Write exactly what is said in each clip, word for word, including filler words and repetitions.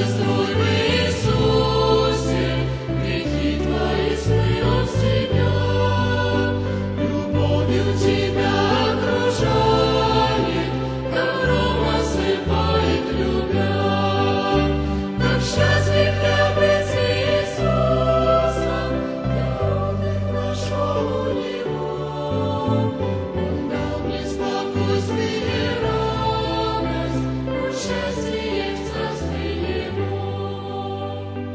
торжествуй в Иисусе, грехи твои смоет с тебя, любовью тебя окружает, добром осыпает, любя. Как счастлив я быть с Иисусом, я отдых нашел у Него. Он дал мне спокойствие и радость, вот счастье в царстве Его.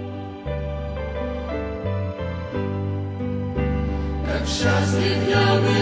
Как счастлив я быть